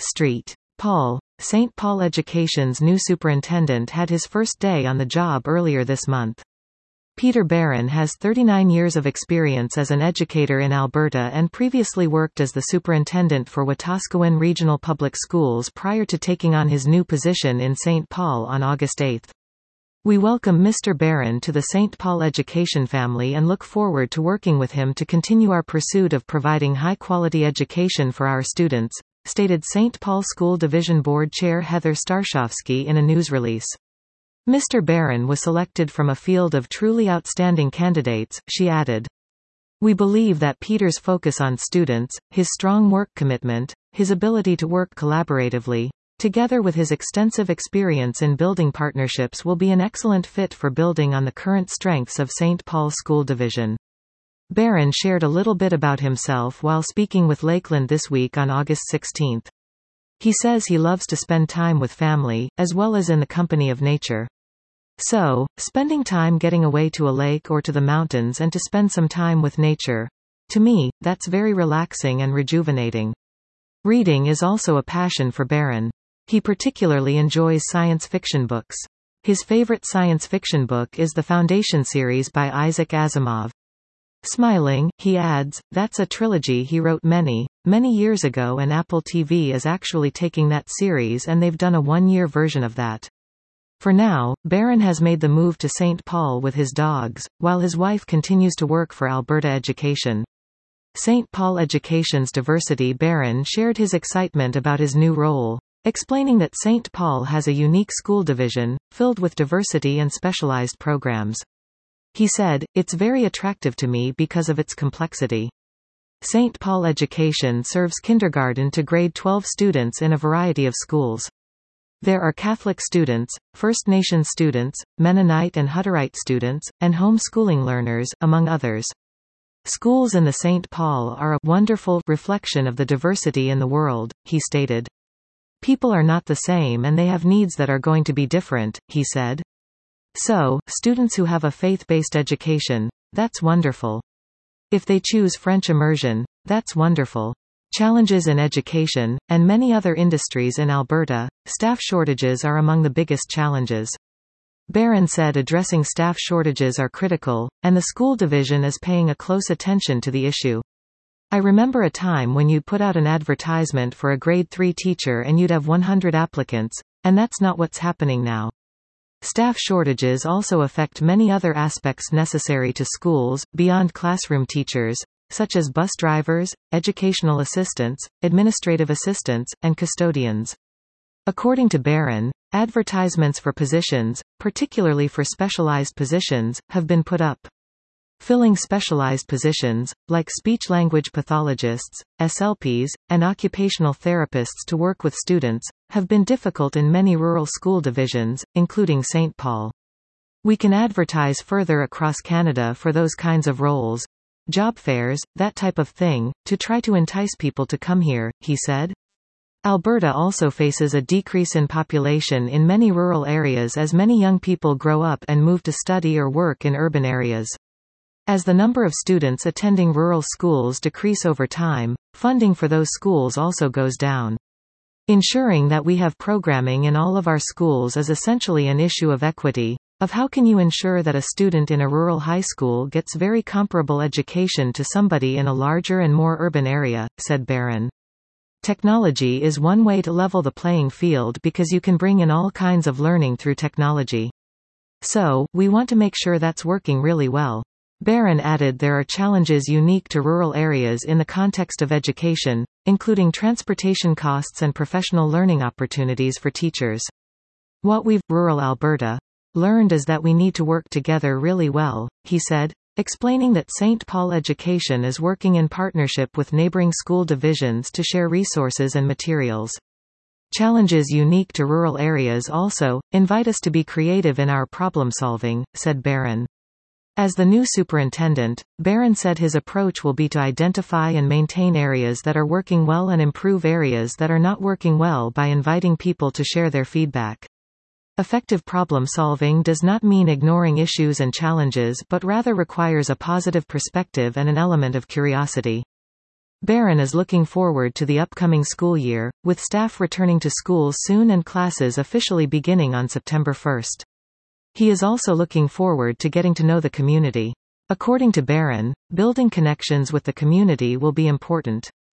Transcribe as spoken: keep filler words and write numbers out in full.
Street. Paul. Saint Paul Education's new superintendent had his first day on the job earlier this month. Peter Barron has thirty-nine years of experience as an educator in Alberta and previously worked as the superintendent for Wetaskiwin Regional Public Schools prior to taking on his new position in Saint Paul on August eighth. We welcome Mister Barron to the Saint Paul Education family and look forward to working with him to continue our pursuit of providing high-quality education for our students, stated Saint Paul School Division Board Chair Heather Starshovsky in a news release. Mister Barron was selected from a field of truly outstanding candidates, she added. We believe that Peter's focus on students, his strong work commitment, his ability to work collaboratively, together with his extensive experience in building partnerships will be an excellent fit for building on the current strengths of Saint Paul School Division. Barron shared a little bit about himself while speaking with Lakeland this week on August sixteenth. He says he loves to spend time with family, as well as in the company of nature. So, spending time getting away to a lake or to the mountains and to spend some time with nature. To me, that's very relaxing and rejuvenating. Reading is also a passion for Barron. He particularly enjoys science fiction books. His favorite science fiction book is the Foundation series by Isaac Asimov. Smiling, he adds, that's a trilogy he wrote many, many years ago, and Apple T V is actually taking that series and they've done a one-year version of that. For now, Barron has made the move to Saint Paul with his dogs, while his wife continues to work for Alberta Education. Saint Paul Education's diversity. Barron shared his excitement about his new role, explaining that Saint Paul has a unique school division, filled with diversity and specialized programs. He said, it's very attractive to me because of its complexity. Saint Paul Education serves kindergarten to grade twelve students in a variety of schools. There are Catholic students, First Nation students, Mennonite and Hutterite students, and homeschooling learners, among others. Schools in the Saint Paul are a wonderful reflection of the diversity in the world, he stated. People are not the same and they have needs that are going to be different, he said. So, students who have a faith-based education, that's wonderful. If they choose French immersion, that's wonderful. Challenges in education, and many other industries in Alberta, staff shortages are among the biggest challenges. Barron said addressing staff shortages are critical, and the school division is paying a close attention to the issue. I remember a time when you'd put out an advertisement for a grade three teacher and you'd have one hundred applicants, and that's not what's happening now. Staff shortages also affect many other aspects necessary to schools, beyond classroom teachers, such as bus drivers, educational assistants, administrative assistants, and custodians. According to Barron, advertisements for positions, particularly for specialized positions, have been put up. Filling specialized positions, like speech-language pathologists, S L Ps, and occupational therapists to work with students, have been difficult in many rural school divisions, including Saint Paul. We can advertise further across Canada for those kinds of roles, job fairs, that type of thing, to try to entice people to come here, he said. Alberta also faces a decrease in population in many rural areas as many young people grow up and move to study or work in urban areas. As the number of students attending rural schools decrease over time, funding for those schools also goes down. Ensuring that we have programming in all of our schools is essentially an issue of equity, of how can you ensure that a student in a rural high school gets very comparable education to somebody in a larger and more urban area, said Barron. Technology is one way to level the playing field because you can bring in all kinds of learning through technology. So, we want to make sure that's working really well. Barron added there are challenges unique to rural areas in the context of education, including transportation costs and professional learning opportunities for teachers. What we've, rural Alberta, learned is that we need to work together really well, he said, explaining that Saint Paul Education is working in partnership with neighboring school divisions to share resources and materials. Challenges unique to rural areas also invite us to be creative in our problem solving, said Barron. As the new superintendent, Barron said his approach will be to identify and maintain areas that are working well and improve areas that are not working well by inviting people to share their feedback. Effective problem solving does not mean ignoring issues and challenges but rather requires a positive perspective and an element of curiosity. Barron is looking forward to the upcoming school year, with staff returning to school soon and classes officially beginning on September first. He is also looking forward to getting to know the community. According to Barron, building connections with the community will be important.